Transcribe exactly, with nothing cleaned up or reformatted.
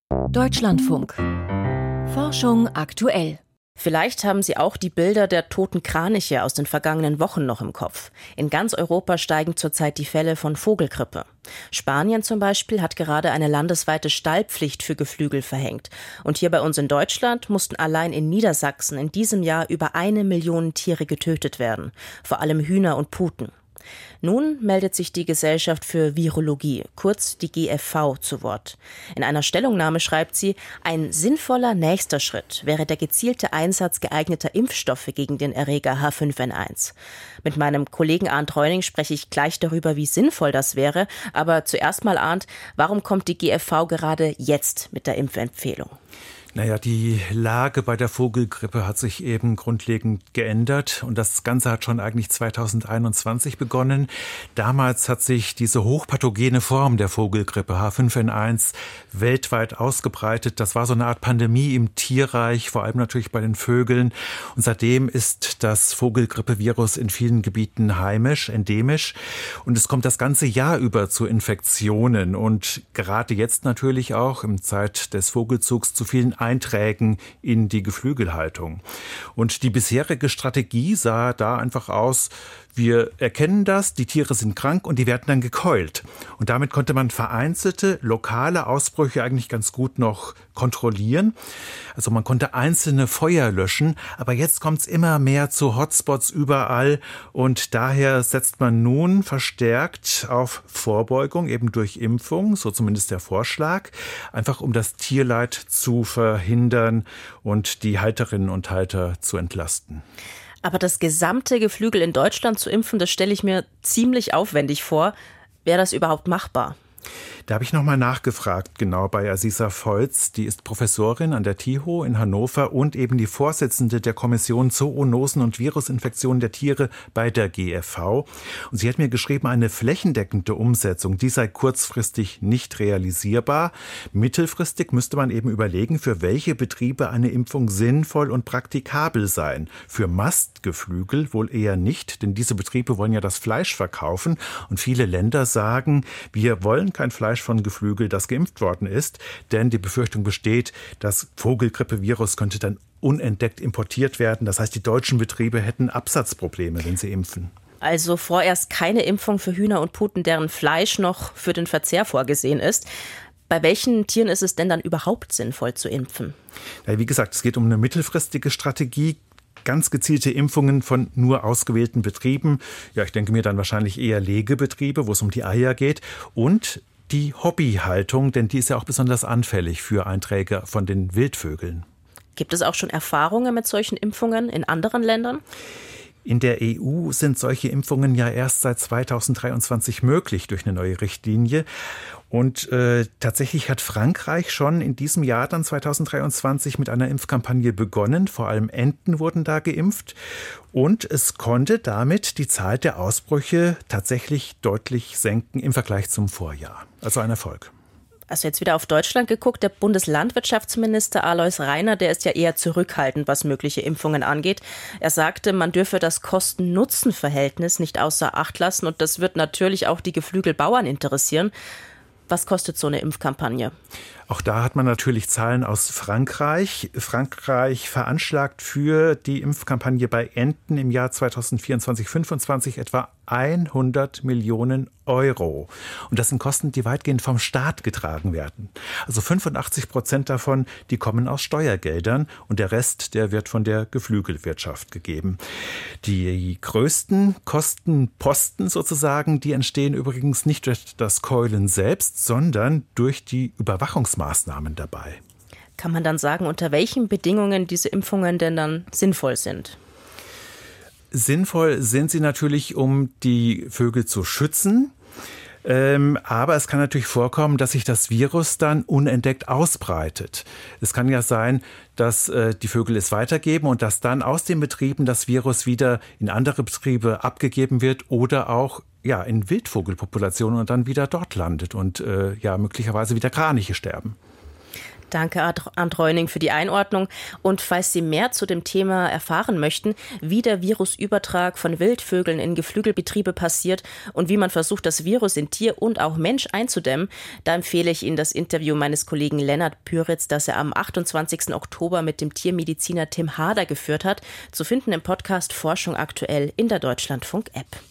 Deutschlandfunk. Forschung aktuell. Vielleicht haben Sie auch die Bilder der toten Kraniche aus den vergangenen Wochen noch im Kopf. In ganz Europa steigen zurzeit die Fälle von Vogelgrippe. Spanien zum Beispiel hat gerade eine landesweite Stallpflicht für Geflügel verhängt. Und hier bei uns in Deutschland mussten allein in Niedersachsen in diesem Jahr über eine Million Tiere getötet werden. Vor allem Hühner und Puten. Nun meldet sich die Gesellschaft für Virologie, kurz die G F V, zu Wort. In einer Stellungnahme schreibt sie, ein sinnvoller nächster Schritt wäre der gezielte Einsatz geeigneter Impfstoffe gegen den Erreger H fünf N eins. Mit meinem Kollegen Arndt Reuning spreche ich gleich darüber, wie sinnvoll das wäre. Aber zuerst mal, Arndt, warum kommt die G F V gerade jetzt mit der Impfempfehlung? Naja, die Lage bei der Vogelgrippe hat sich eben grundlegend geändert und das Ganze hat schon eigentlich zweitausendeinundzwanzig begonnen. Damals hat sich diese hochpathogene Form der Vogelgrippe H fünf N eins weltweit ausgebreitet. Das war so eine Art Pandemie im Tierreich, vor allem natürlich bei den Vögeln. Und seitdem ist das Vogelgrippevirus in vielen Gebieten heimisch, endemisch. Und es kommt das ganze Jahr über zu Infektionen und gerade jetzt natürlich auch im Zeit des Vogelzugs zu vielen Einträgen in die Geflügelhaltung. Und die bisherige Strategie sah da einfach aus, wir erkennen das, die Tiere sind krank und die werden dann gekeult. Und damit konnte man vereinzelte, lokale Ausbrüche eigentlich ganz gut noch kontrollieren. Also man konnte einzelne Feuer löschen, aber jetzt kommt es immer mehr zu Hotspots überall und daher setzt man nun verstärkt auf Vorbeugung, eben durch Impfung, so zumindest der Vorschlag, einfach um das Tierleid zu verhindern und die Halterinnen und Halter zu entlasten. Aber das gesamte Geflügel in Deutschland zu impfen, das stelle ich mir ziemlich aufwendig vor. Wäre das überhaupt machbar? Da habe ich nochmal nachgefragt, genau bei Aziza Volz. Die ist Professorin an der TIHO in Hannover und eben die Vorsitzende der Kommission Zoonosen und Virusinfektionen der Tiere bei der G F V. Und sie hat mir geschrieben, eine flächendeckende Umsetzung, die sei kurzfristig nicht realisierbar. Mittelfristig müsste man eben überlegen, für welche Betriebe eine Impfung sinnvoll und praktikabel sein. Für Mastgeflügel wohl eher nicht, denn diese Betriebe wollen ja das Fleisch verkaufen. Und viele Länder sagen, wir wollen kein Fleisch von Geflügel, das geimpft worden ist, denn die Befürchtung besteht, das Vogelgrippevirus könnte dann unentdeckt importiert werden. Das heißt, die deutschen Betriebe hätten Absatzprobleme, wenn sie impfen. Also vorerst keine Impfung für Hühner und Puten, deren Fleisch noch für den Verzehr vorgesehen ist. Bei welchen Tieren ist es denn dann überhaupt sinnvoll zu impfen? Ja, wie gesagt, es geht um eine mittelfristige Strategie. Ganz gezielte Impfungen von nur ausgewählten Betrieben. Ja, ich denke mir dann wahrscheinlich eher Legebetriebe, wo es um die Eier geht. Und die Hobbyhaltung, denn die ist ja auch besonders anfällig für Einträge von den Wildvögeln. Gibt es auch schon Erfahrungen mit solchen Impfungen in anderen Ländern? In der E U sind solche Impfungen ja erst seit zweitausenddreiundzwanzig möglich durch eine neue Richtlinie. Und äh, tatsächlich hat Frankreich schon in diesem Jahr dann zweitausenddreiundzwanzig mit einer Impfkampagne begonnen. Vor allem Enten wurden da geimpft. Und es konnte damit die Zahl der Ausbrüche tatsächlich deutlich senken im Vergleich zum Vorjahr. Also ein Erfolg. Also jetzt wieder auf Deutschland geguckt, der Bundeslandwirtschaftsminister Alois Rainer, der ist ja eher zurückhaltend, was mögliche Impfungen angeht. Er sagte, man dürfe das Kosten-Nutzen-Verhältnis nicht außer Acht lassen und das wird natürlich auch die Geflügelbauern interessieren. Was kostet so eine Impfkampagne? Auch da hat man natürlich Zahlen aus Frankreich. Frankreich veranschlagt für die Impfkampagne bei Enten im Jahr zweitausendvierundzwanzig fünfundzwanzig etwa hundert Millionen Euro. Und das sind Kosten, die weitgehend vom Staat getragen werden. Also fünfundachtzig Prozent davon, die kommen aus Steuergeldern und der Rest, der wird von der Geflügelwirtschaft gegeben. Die größten Kostenposten sozusagen, die entstehen übrigens nicht durch das Keulen selbst, sondern durch die Überwachungsmaßnahmen dabei. Kann man dann sagen, unter welchen Bedingungen diese Impfungen denn dann sinnvoll sind? Sinnvoll sind sie natürlich, um die Vögel zu schützen. Ähm, aber es kann natürlich vorkommen, dass sich das Virus dann unentdeckt ausbreitet. Es kann ja sein, dass äh, die Vögel es weitergeben und dass dann aus den Betrieben das Virus wieder in andere Betriebe abgegeben wird oder auch ja, in Wildvogelpopulationen und dann wieder dort landet und äh, ja möglicherweise wieder Kraniche sterben. Danke, Arndt Reuning, für die Einordnung. Und falls Sie mehr zu dem Thema erfahren möchten, wie der Virusübertrag von Wildvögeln in Geflügelbetriebe passiert und wie man versucht, das Virus in Tier und auch Mensch einzudämmen, da empfehle ich Ihnen das Interview meines Kollegen Lennart Püritz, das er am achtundzwanzigsten Oktober mit dem Tiermediziner Tim Harder geführt hat, zu finden im Podcast Forschung aktuell in der Deutschlandfunk-App.